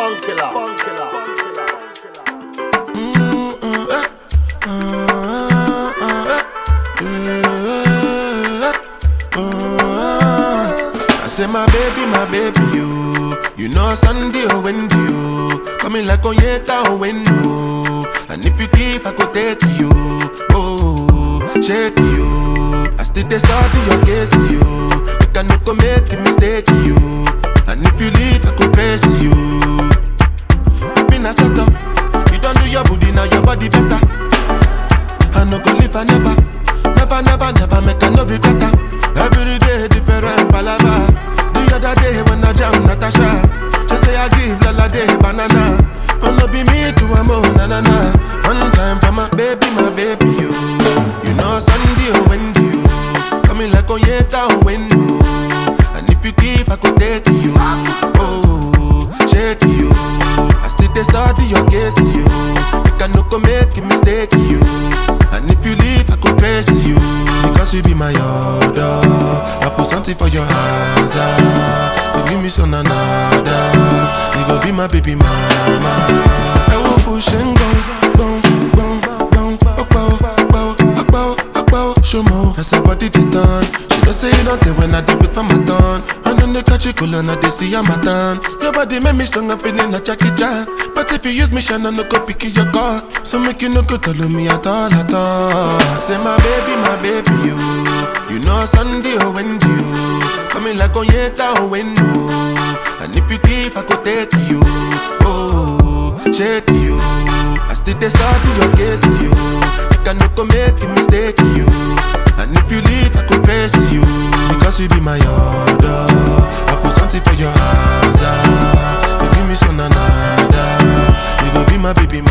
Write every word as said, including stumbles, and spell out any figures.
Funk killer. Funk killer. I say my baby, my baby, you. You know Sunday or Wendy, you. Coming like Onyeka or Wenu. And if you give, I could take you. Oh, shake you. I still dey study your case, you. You can no go make a mistake, you. And if you leave, I could praise you. Been a set up. You don't do your booty, now your body better. I no go live, I never. Never, never, never make a no regret. Every day different palava. The other day when I jam Natasha, she say I give Lala day banana. Oh no be me to a mo na na na. One time for my baby, my baby you. You know Sunday or Wendy you. Coming like Onyeka or Wenu. And if you give I could take you. Oh, shake you. I still dey study your case you. You can no go make a mistake you. And if you leave I could praise you. Because you be my order. I put something for your hands. Ah. You give me some another. You go be my baby mama. I will push and go, go, go, go, go, go, go, go, go, show more. That's her body they turn. She don't say you don't take when I do it for my turn. And then they catch you cool and I they see I'm a turn. Your body make me strong, I'm feeling like Jackie Chan. But if you use me, shine, I no go pick your card. So make you no go tell me at all, at all. I say my baby, my baby, you. You know Sunday or Wendy, you. Coming like Onyeka or Wenu. And if you give, I could take you. Oh, shake you. I still dey study your case, you. You can no go make a mistake, you. And if you leave, I could praise you. Because you be my order. I put something for your hands. Ah. You give me some another. You go be my baby.